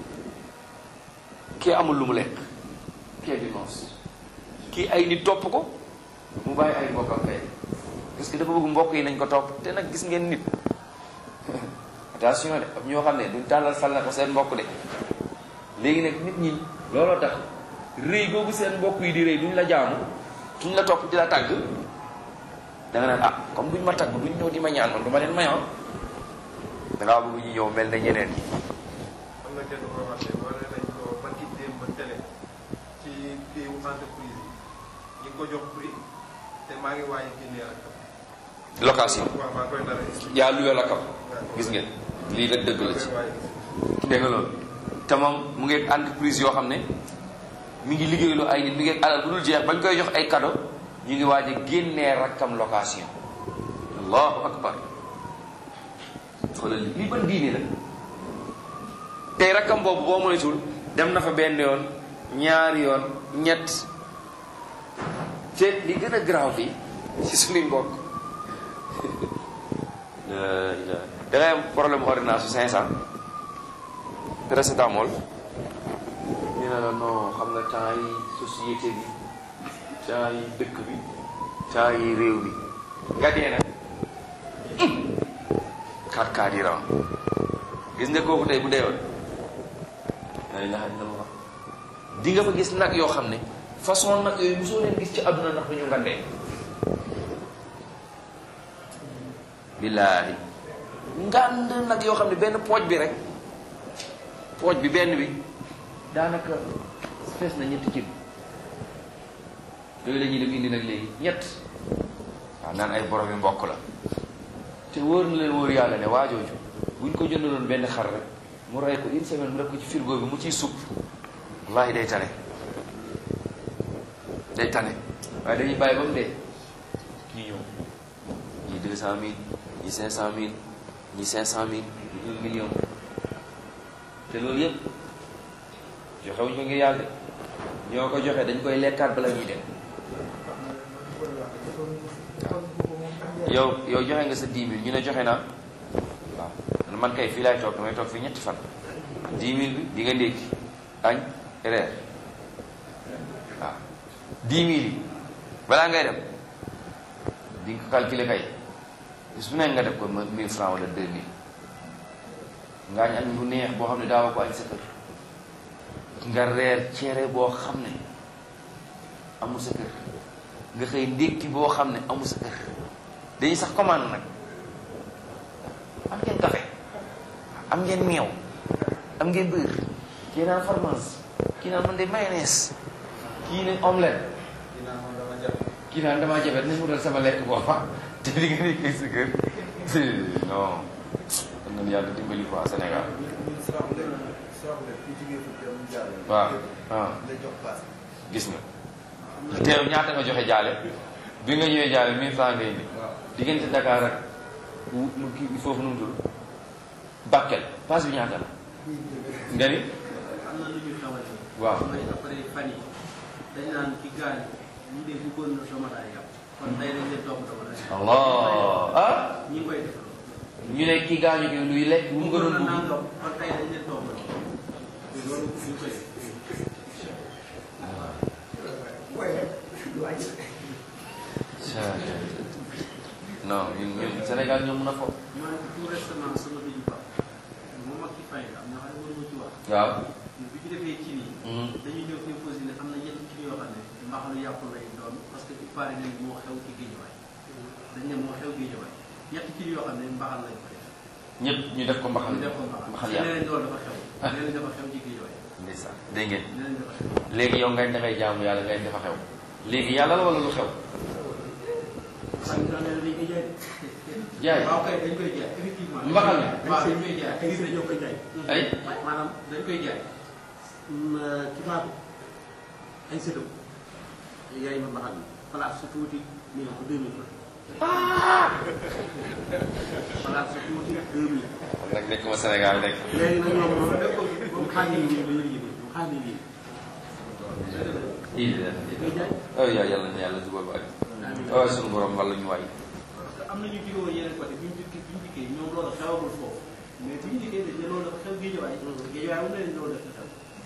kii amul lu mu lekk kii di noos kii ay nit topp ko mu bàyyi ay mbokkam fay parce que dafa bëgg mbokk yi nañ ko topp te nag gis ngeen nit attention de am ñoo xam ne duñ tàllal sal na ko seen mbokk de léegi nag nit ñi looloo tax rëy googu seen mbokk yi di rëy duñ la jaamu duñ la topp di la tàgg da nga naan comme duñ ma tàgg duñ ñëw di ma ñaan man du ma leen mayoon da ngaa bëgg ñu ñëw mel na ñeneen ñi. am na kenn koo xam ne wala nañ ko banque démb ba télé ci kii entreprise yi ñu ngi ko jox prix te maa ngi waaj a génnee ak location waaw maa ngi koy dara yaa luwe la kam gis ngeen lii la dëgg la ci dégg nga loolu te moom mu ngi entreprise yoo xam ne mi ngi liggéeyloo ay nit mi ngi alal bu dul jeex bañ koy jox ay cadeau ñu ngi waaj a génnee rakkam location allahu akbar xoolal lii ban diine la tey rakkam boobu boo moytul dem na fa benn yoon ñaari yoon ñett te li gën a garaaw fii ci suñuy mbokk da ngay am problème ordonnance su 500 paracetamol ñu ne la non xam nga temps yi société bi temps yi dëkk bi temps yi réew mi nga dee nag 4 yi raw gis nga kooku tey bu deewoon la ilaha illallah di nga fa gis nag yoo xam ne façon nag yooyu mosoo leen gis ci àdduna ndax dañu ngandee billaahi ngand nag yoo xam ne benn pooj bi rek pooj bi benn bi daanaka fees na ñetti cin yooyu la ñuy dem indi nag léegi ñett waaw naan ay borom yi mbokk la te wóor na leen wóor yàlla ne waajooju buñ ko jëndaloon benn xar rek mu rey ko une semaine mu def ko ci frigo bi mu ciy supp wallaahi day tane waaye dañuy bàyyi ba mu dee kii ñëw ñii 200 000 ñii 500 000 ñii 500 000 ñii 1 million te loolu yëpp joxewuñ ko ngir yàlla ñoo ko joxe dañ koy lekkaat bala ñuy dem yow joxe nga sa 10 000 ñu ne joxe naa waaw man kay fii laay toog damay toog fii ñetti fan 10 000 bi di nga ndékki añ reer waaw 10 000 yi balaa ngay dem di nga ko calculer kay bis bu nekk nga def ko 1000 francs wala 2000 nga añ bu neex boo xam ne daawa ko añ sa kër nga reer cere boo xam ne amul sa kër nga xëy ndékki boo xam ne amul sa kër dañuy sax commande nag am ngeen café am ngeen meew am ngeen beurre kii naan fromage kii naan man de mayonnaise kii ne omelette kii naan damaa jabet nañ mu dal sama lekk booba te li nga nekkee sa kër non kon nag yàlla dimbali quoi Sénégal waaw gis nga teew ñaata nga joxe jaale bi nga ñëwee jaale 1000 francs ngay indi diggante Dakar ak kii foofu nu mu tudd Bakel passe bi ñaata la nga ni waaw dañ naan ki gaañ ñu dee bëggoon na domadaay yàpp kon tey dañ leen topp domadaay. Allah ah. ñi ngi koy def. ñu ne kii gaañu gi luy lekk bu mu gënoon dugg. nangam kon tey dañ leen topp loolu ñu koy def. non ñun Sénégal ñoo mën a foofu. man tout récemment sama biir ba moom ak ci fay am na xam ne war nga ci wax. waaw. bi ñu defee ci nii. dañuy ñëw fi posé ne am na yenn ci yoo xam ne mbaxalu yàpp lay doon parce que il paraît ne moo xew ci géejawaay dañ ne moo xew géejawaay ñetti ci yoo xam ne mbaxal lañ ko def. ñëpp ñu def ko mbaxal. ñu def ko mbaxal mbaxal yàpp yàpp. leneen loolu dafa xew. leneen dafa xew ci géejawaay. ndeysaan dégg ngeen. leneen dafa xew. léegi yow ngay dangay jaamu yàlla ngay dafa xew. léegi yàlla la wala lu xew. xam nga ne dañ koy jaay. jaay waaw kay dañ koy jaay effectivement. mbaxal mi. waaw dañ koy jaay gis nañ ñoo koy jaay. ay. maanaam dañ koy jaay. ci faatu ay sëtëm yaay ma mbaxal mi place su tuuti ñu ne ko 2000 francs. place su tuuti 2000. nag nekkuma Sénégal rek. léegi nag ñoom moom xaar yi nii dañuy liggéey moom xaar yi nii. ii de. dañ koy jaay. oh yàlla na yàlla jubal ba ak. oh sunu borom wala ñu waay. parce que am na ñu jóge woon yeneen côté bi ñu dikkee ñoom loolu xewagul foofu mais bi ñu dikkee dañ ne loolu dafa xew géejawaay. géejawaay mu ne leen loolu dafa xew.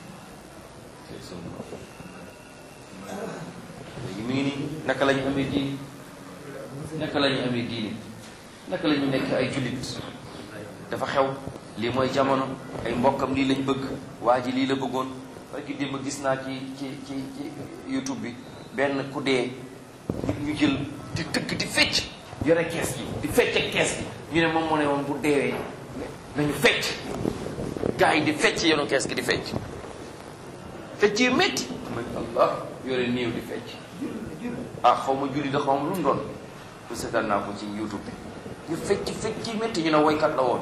léegi mi ngi nii naka la ñu amee diini naka la ñu amee diini naka la ñu nekk ay jullit dafa xew lii mooy jamono ay mbokkam lii lañ bëgg waa ji lii la bëggoon parce que démb gis naa ci YouTube bi benn ku dee ñu jël di tëgg di fecc yore kees gi di fecc ak kees gi ñu ne moom moo ne woon bu deewee nañu fecc gars yi di fecc yenu kees gi di fecc fecc yu métti man allah yore néew di fecc ah xaw ma julli da xaw ma lu mu doon bu seetaan naa ko ci YouTube bi ñu fecc yu métti ñu ne woykat la woon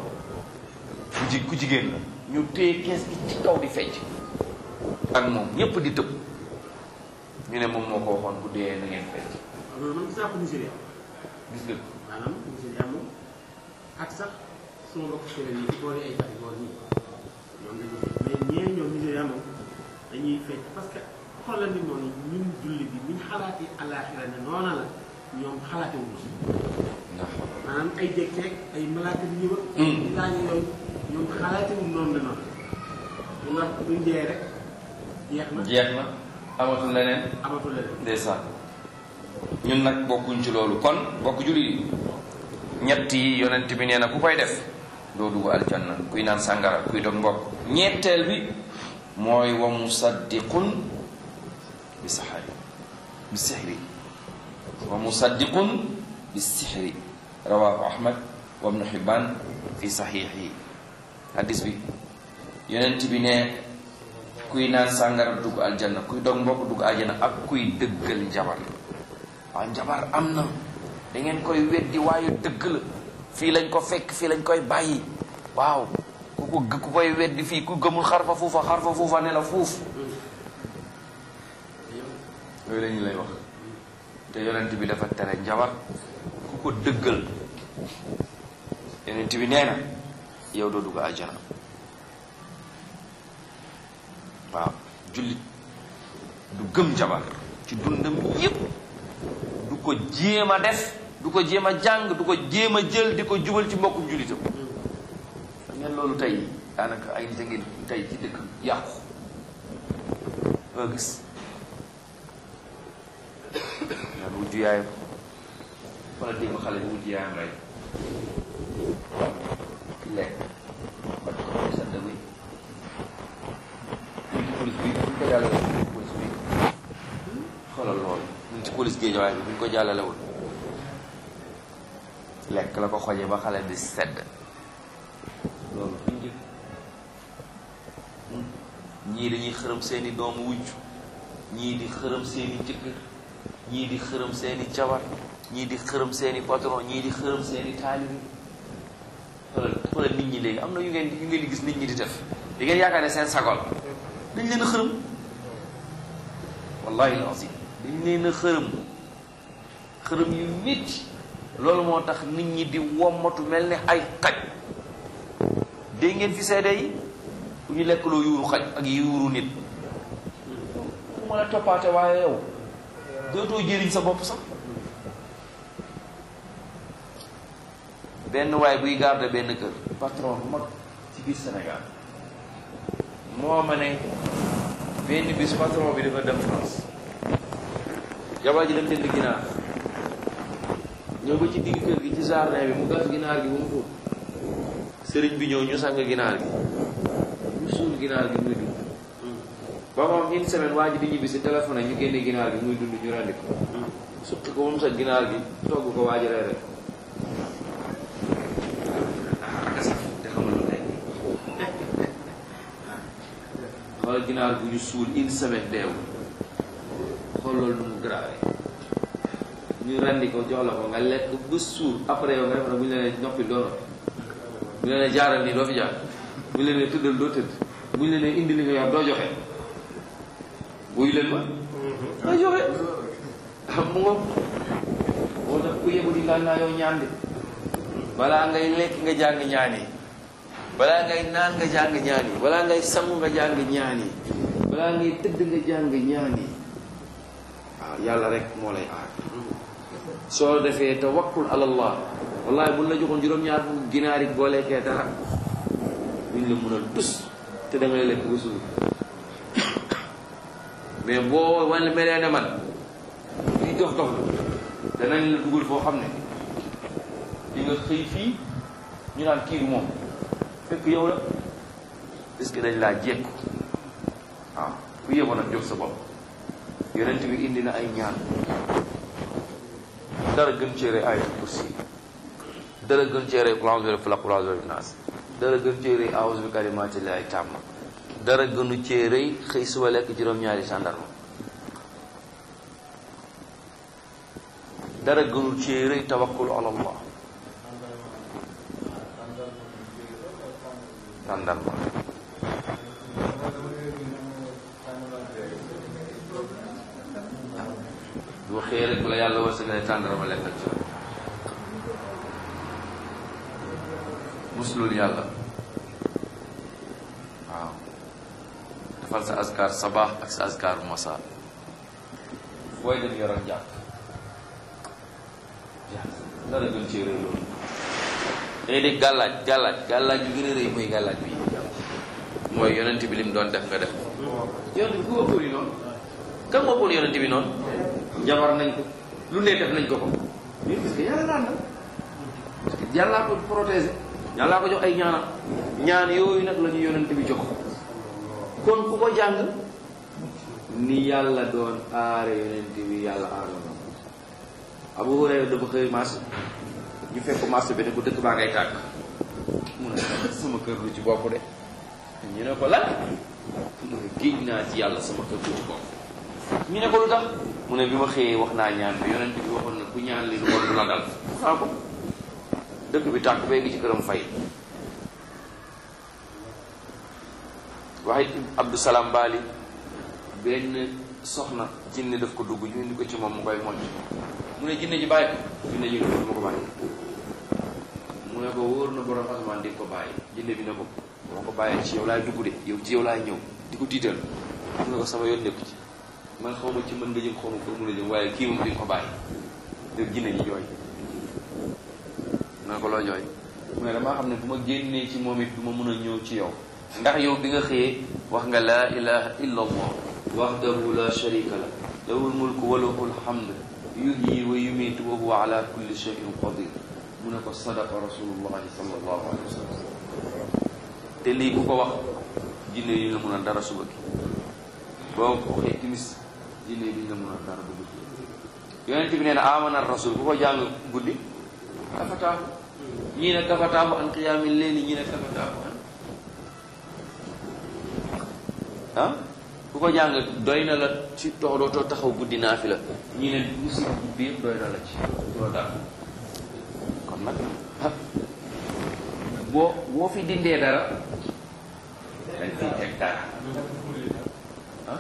ku jigéen la ñu téye kees gi ci kaw di fecc ak moom ñépp di tëb ñu ne moom moo ko waxoon bu dee na ngeen fecc loolu man gis naa ko Nigéria. gis nga maanaam Nigéria moom ak sax suma mbokk séeréer yi ci boori ay tax boor nii ñoom dañuy fecc mais ñee ñoom Nigéria moom dañuy fecc parce que xoolal ni mooy ñun julli bi ñu xalaati àllaaxira ne noona la ñoom xalaate wuñu ndax maanaam ay jekkeeg ay malaaka di ñëw ak laañu yooyu ñoom xalaate wuñu noonu la noonu ñu nga duñ dee rek jeex na amatul leneen amatul leneen ndeysaan ñun nag bokkuñ ci loolu kon bokk julli yi ñett yi yonent bi nee na ku koy def doo dugg aljanna kuy naan sàngara kuy dog mbokk ñetteel bi mooy wa musaddiqun bi saxari bi sixri wa musaddiqun bi sixri rawahu ahmad wa ibnu xibban fi saxiixi hadis bi yonent bi ne kuy naan sàngara dugg aljanna kuy dog mbokk dugg aljanna ak kuy dëggal njabar waaw njabar am na da ngeen koy weddi waaye dëgg la fii lañ ko fekk fii lañ koy bàyyi waaw ku koy weddi fii ku gëmul xarfa fuufa ne la fuuf yooyu la ñu lay wax te yonent bi dafa tere njabar ku ko dëggal yonent bi nee na yow doo dugg aljanna waaw jullit du gëm njabar ci dundam yépp du ko jéem a def du ko jéem a jàng du ko jéem a jël di ko jubal ci mbokkum jullitam xam ngeen loolu tey daanaka ay nit a ngi tey ci dëkk yàqu nga gis naan wujju yaayam wala dégg xale bi wujju yaayam rey lekk bat ko ci sa dëgg police bi buñ ko jàllale police bi xoolal loolu ñun ci police Guédiawaye bi buñ ko jàllalewul lekk la ko xoje ba xale bi sedd loolu fi njëkk ñii dañuy xërëm seeni doomu wujj ñii di xërëm seeni jëkkër ñii di xërëm seeni jabar ñii di xërëm seeni patron ñii di xërëm seeni taalibi xoolal nit ñi léegi am na yu ngeen di gis nit ñi di def di ngeen yaakaar ne seen sagol dañ leen a xërëm wallahi alazim dañ leen a xërëm yu métti loolu moo tax nit ñi di wommatu mel ni ay xaj dégg ngeen fi seede yi bu ñu lekk loo yuuru xaj ak yuuru nit ma la toppaate waaye yow dootoo jëriñ sa bopp sax. benn waay buy garder benn kër patron bu mag ci biir Sénégal moo ma ne benn bis patron bi dafa dem France jabar ji dem jënd ginaar ñëw ba ci digg kër gi ci jardin bi mu gas ginaar gi ba mu xóot sëriñ bi ñëw ñu sang ginaar gi ñu suul ginaar gi muy dund ba moom une semaine waa ji di ñibbi si téléphone ñu génne ginaar gi muy dund ñu rendi ko suqi ko moom sa ginaar gi togg ko waa ji reere xoolal ginaar bu ñu suul une semaine deew xool loolu nu mu grave ñu rendi ko jox la ko nga lekk ba suur après yow nga def na bu ñu la nee noppi doo noppi bu ñu la nee jaaral nii doo fi jaar bu ñu la nee tëddal doo tëdd bu ñu la nee indi li nga yor doo joxe buy leen ma doo joxe xam mu ngo moo tax ku yebu di ngaan naa yow ñaan de balaa ngay lekk nga jàng ñaan yi balaa ngay naan nga jàng ñaan yi balaa ngay sangu nga jàng ñaan yi balaa ngay tëdd nga jàng ñaan yi waaw yàlla rek moo lay aar soo defee tawakkul ala allah wallahi buñ la joxoon juróom-ñaar bu ginaar yi boo lekkee dara buñ la mën a tus te da ngay lekk ba suur mais boo wan melee ne man di dox dox la danañ la dugal foo xam ne di nga xëy fii ñu naan kii du moom fekk yow la parce que dañ laa jekku waaw ku yëgoon nag jóg sa bopp yonent bi indi na ay ñaan dara gën cee rëy ayatul kursi dara gën cee rëy qul a'uuzu bi falaq qul a'uuzu bi naas dara gën cee rëy a'uuzu bi kalimaatillaahi taamma dara gënu cee rëy xëy suba lekk juróom-ñaari sàndarma dara gënu cee rëy tawakkul ala allah tàndarma du xëy rek bu la yàlla wërsëgale tàndarma lekkal ci muslul yàlla waaw defal sa askar sabaax ak sa askar masa fooy dem yoral jàpp dara gën ci rëy loolu day dégg gàllaaj bi gën a rëy mooy gàllaaj bi mooy yonent bi lim doon def nga def yonent bi ku ëppul yi noonu kan moo ëppul yonent bi noonu jabar nañ ko lu ne def nañ ko ko mais parce que yàlla daan na parce que yàllaa ko protégé yàllaa ko jox ay ñaanam ñaan yooyu nag la ñu yonent bi jox kon ku ko jàng ni yàlla doon aare yonent bi yàlla aar la na Abu Hurayra dafa xëy marché ñu fekk marché bi ne ko dëkk baa ngay tàkk mu ne sama kër lu ci bopp de ñu ne ko lan mu ne géej naa ci yàlla sama kër lu ci bopp ñu ne ko lu tax mu ne bi ma xëyee wax naa ñaan bi yonent bi waxoon na ku ñaan li lu bon du la dal naa ko dëkk bi tàkk ba gi ci këram fay waxit Abdou Salam Bali benn soxna jinne daf ko dugg ñu indi ko ci moom mu koy mocc mu ne jinne ji bàyyi ko jinne ji ma ko bàyyi mu ne ko wóor na borom asamaan di ko bàyyi jinne bi ne ko boo ko bàyyee ci yow laay dugg de yow ci yow laay ñëw di ko tiital mu ne ko sama yoon nekku ci man xaw ma ci mën nga jëm xaw ma pour mun a jëm waaye kii moom di ko bàyyi def jinne ji jooy mu ne ko loo jooy mu ne damaa xam ne bu ma génnee ci moom it du ma mun a ñëw ci yow ndax yow bi nga xëyee wax nga laa ilaha illa allah wahdahu la sharika la lahul mulku wa lahul hamd yuhyi wa yumiitu wa huwa ala kulli shay'in qadir mu ne ko sadaqa rasulullahi sallallahu alayhi wa sallam te lii ku ko wax jinne yi la mun a dara suba gi boo ko waxee timis jinne yi la mun a dara bu guddi yonent bi nee na amana rasul ku ko jàng guddi kafataahu ñii ne kafataahu an qiyaamil layli ñii ne kafataahu an ku ko jàng doy na la ci dootoo taxaw guddi naafila ñii ne musiba bi yëpp doy na la ci doo daal kon nag boo fi dindee dara dañ fiy teg dara ah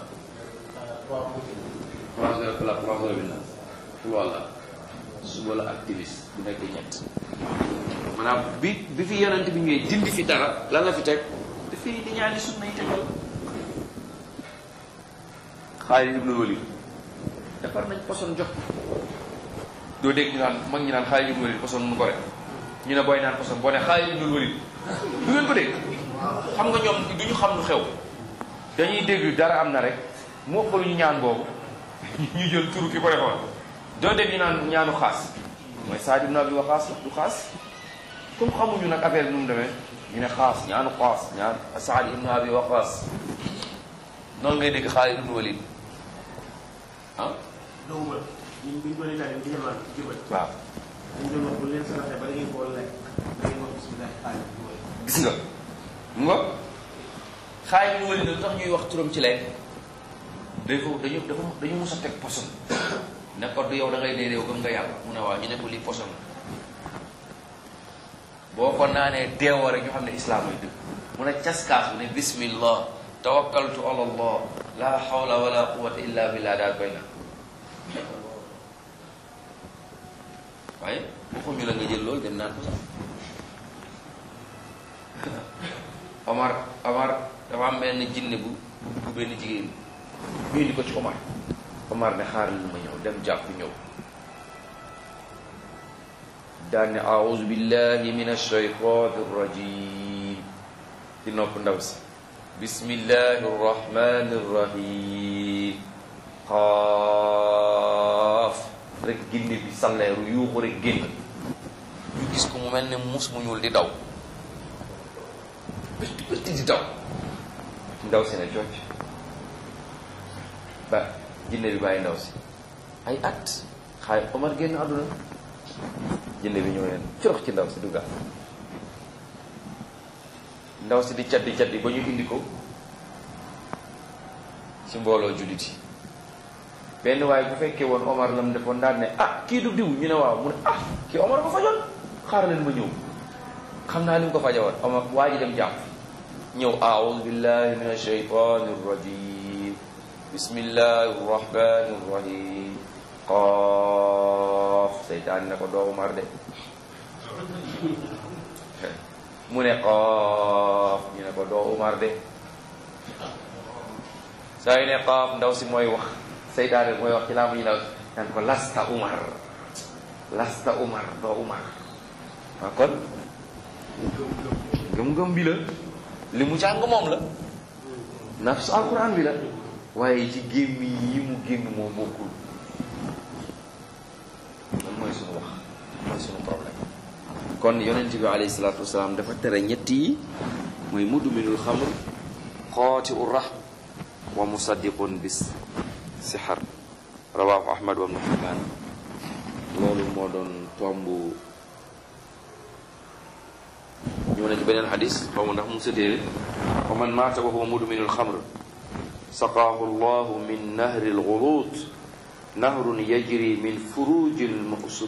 3 heures la 3 heures bi na walla suba la ak timis bu nekk ñett maanaam bi fi yonent bi ñëwee dindi fi dara lan la fi teg dafay di ñaani sunna yi tegal Xaalid ibnul Walid defar nañ poson jox doo dégg ñu naan mag ñi naan Xaalid ibnul Walid poson mu ko rek ñu ne booy naan poson boo ne Xaalid ibnul Walid du ngeen ko dégg. xam nga ñoom du ñu xam lu xew dañuy dégg dara am na rek mu ëpp lu ñu ñaan boobu ñu jël turu ki ko defoon doo dégg ñu naan ñaanu xaas mooy Saad ibn Abi Waqaas du xaas comme xamuñu nag affaire bi nu mu demee ñu ne xaas ñaanu xaas ñaan Saad ibn Abi Waqaas noonu ngay dégg Xaalid ibn Walid ah. doo wër ñun bu ñu ko nekkee dañuy jëlaat jubal. waaw. dañu doon wax bu leen saraxee ba da ngeen koo lekk da ngeen wax bisimilah Xaalid ibn Walid. gis nga mu nga Xaalid ibn Walid nag tax ñuy wax turam ci lekk dañu mus a teg poson ne ko du yow da ngay dee réew gëm nga yàlla mu ne waaw ñu ne ko lii poson boo ko naanee deewoo rek ñu xam ne islaam ay dëgg mu ne caskaas bu ne bismillah tawakkaltu ala allah la hawla wala quwwata illa billah daal koy naan waaye waxuñu la nga jël loolu dem naan ko sax Omar dafa am benn jinne bu benn jigéen ñu indi ko ci Omar ne xaar lu ma ñëw dem jàpp ñëw daan ne aouzu billahi min ashaytani rajim di nopp ndaw si bismillahi rrahmani rrahim xaaf rek ginne bi salleeru yuuxu rek génn ñu gis ko mu mel ne mus mu ñuul di daw bëti di daw ndaw si ne cooc ba jinne bi bàyyi ndaw si ay at xaay Omar génn àdduna jinne bi ñëw leen corox ci ndaw si duggaat ndaw si di caddi ba ñu indi ko ci mbooloo jullit yi benn waaye bu fekkee woon Omar la mu defoon daan ne kii du diw ñu ne waaw mu ne kii Omar ko fajoon xaar leen ma ñëw xam naa li mu ko fajoon Omar waa ji dem jàpp ñëw a'uuzu billahi min ashaytani rrajim bismillahi rrahmani rrahim qaaf seytaan ne ko doo Omar de mu ne qaaf ñu ne ko doo Omar de saa yu ne qaaf ndaw si mooy wax seytaane mooy wax ci laa mu ñu ndaw naan ko lasta Omar doo Omar waaw kon gëm-gëm bi la li mu jàng moom la nafsu alquran bi la waaye ci gémmi yi mu génn moo bokkul loolu mooy suñu wax mooy suñu problème kon yonent bi alayhi salaatu wasalaam dafa tere ñett yi mooy mudminul xamr qaati u rahm wa musaddiqun bis sihar rawahu ahmad wa ibn hibban loolu moo doon tomb ñëw na ci beneen xadis xaw ma ndax mu sëtéere wa man maata wa huwa mudminul xamr saqaahu llahu min nahri lxuluut nahrun yajri min furuji lmaqsud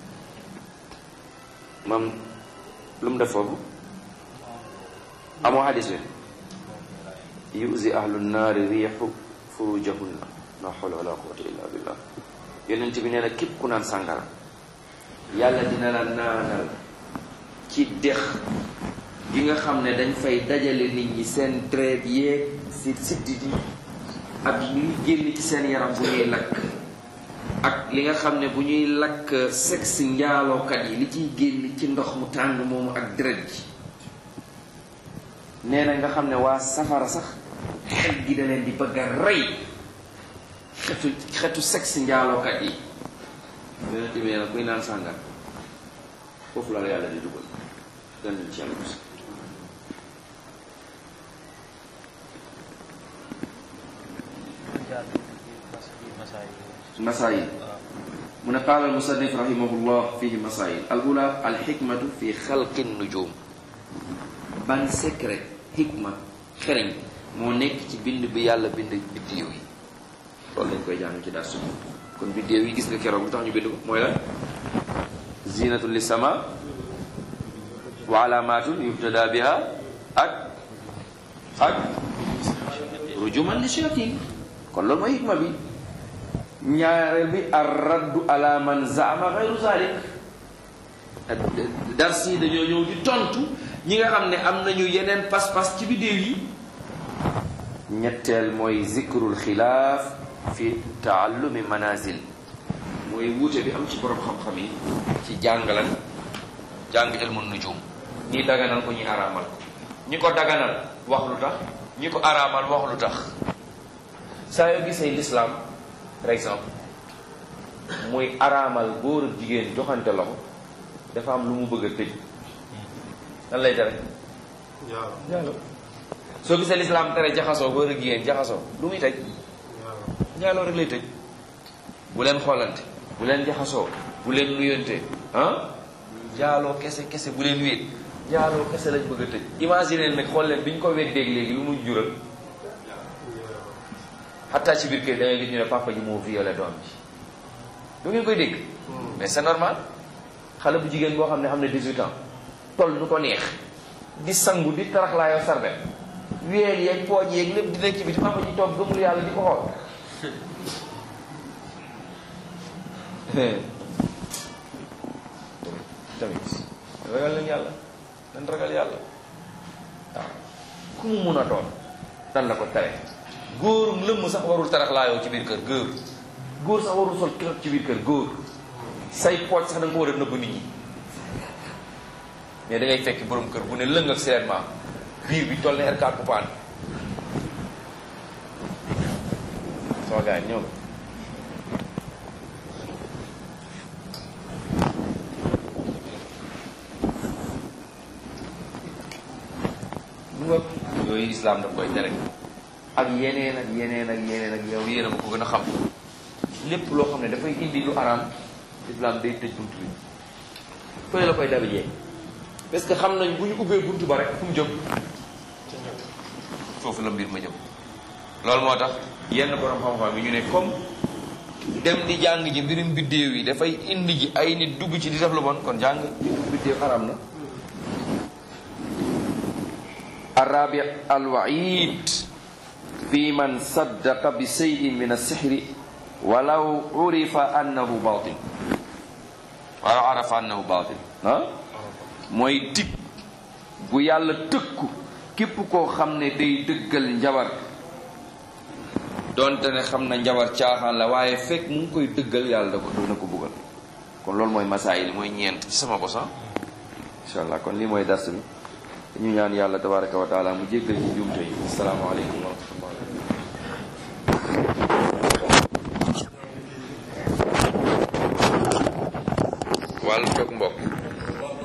mam lu mu def foofu amoo xadis bi yuzi ahlu nnaari riixu furujahunna la hawla wala quwwata illa billah yonent bi nee na képp ku naan sàngara yàlla dina la naanal ci dex gi nga xam ne dañ fay dajale nit ñi seen deret yeeg si siddit yi ak li génn ci seen yaram bu ñuy lakk ak li nga xam ne bu ñuy lakk sexe njaalookat yi li ciy génn ci ndox mu tàng moomu ak deret ji nee na nga xam ne waa safara sax xet gi da leen di bëgg a rey xetu sexe njaalookat yi yonent bi nee na kuy naan sàngar foofu la yàlla di dugal gën nañ ci yàlla mos masaayil mu ne qaala al-musannif rahimahullah fihi masaayil al-ula al-hikmatu fi xalqi nujum ban secret hikma xereñ moo nekk ci bind bi yàlla bind biddeew yi loolu lañ koy jàng ci darsu kon biddeew yi gis nga keroog lu tax ñu bind ko mooy la zinatul li sama wa alaamatun yubtada biha ak rujuman li shayatin kon loolu mooy hikma bi ñaareel bi ar-raddu ala man zaama ghayru zalik dars yi dañoo ñëw di tontu ñi nga xam ne am nañu yeneen pas-pas ci biddéew yi ñetteel mooy zikrul xilaaf fi taallumi manazil mooy wuute bi am ci borom xam-xam yi ci jàngalan jàng ilmu nujum ñi daganal ko ñi araamal ko ñi ko daganal wax lu tax ñi ko araamal wax lu tax saa yoo gisee l'islam par exemple muy araamal góor ak jigéen joxante loxo dafa am lu mu bëgg a tëj lan lay tere njaaloo soo gisee l'islam tere jaxasoo góor ak jigéen jaxasoo lu muy tëj njaaloo rek lay tëj bu leen xoolante bu leen jaxasoo bu leen nuyonte njaaloo kese kese bu leen wéet njaaloo kese lañ bëgg a tëj imagine nag xool leen bi ñu ko weddeeg léegi lu mu jural xataa ci biir kër da ngay gis ñu ne papa ji moo violé doom ji du ngeen koy dégg mais c'est normal xale bu jigéen boo xam ne xam ne 18 ans toll nu ko neex di sangu di taraxlaayoo sarbet weel yeeg pooj yeeg lépp di nekk ci biti papa ji toog gëmul yàlla di ko xool tamit ragal leen yàlla dañ ragal yàlla waaw ku mu mun a doon dan la ko tere góorum lëmm sax warul taraxlaayoo ci biir kër góor sax warul sol kilot ci biir kër góor say pooj sax da nga ko war a nëbb nit ñi mais da ngay fekk borom kër bu ne lëng ak seenement biir bi toll na R4 bu paan sama gars yi ñëw yooyu islam daf koy tere ak yeneen ak yeneen ak yeneen ak yow yéen a ko gën a xam lépp loo xam ne dafay indi lu araam islam day tëj buntu bi fële la koy dabijee parce que xam nañ bu ñu ubbee buntu ba rek fu mu jëm foofu la mbir ma jëm loolu moo tax yenn borom xam-xam yi ñu ne comme dem di jàng ji mbirum biddéew yi dafay indi ji ay nit dugg ci di def lu bon kon jàng biddéew araam na الرابع الوعيد في من صدق بشيء من السحر ولو عرف أنه باطل ولو عرف أنه باطل mooy dig bu yàlla tëkku képp koo xam ne day dëggal njabar donte ne xam na njabar caaxaan la waaye fekk mu ngi koy dëggal yàlla da ko dina ko buggal kon loolu mooy masaayil mooy ñeent ci sama bos insha allah kon lii mooy dars bi ñu ñaan yàlla tabaraka wa taala mu jéggal ci njuumte yi asalaamaaleykum wa rahmatullah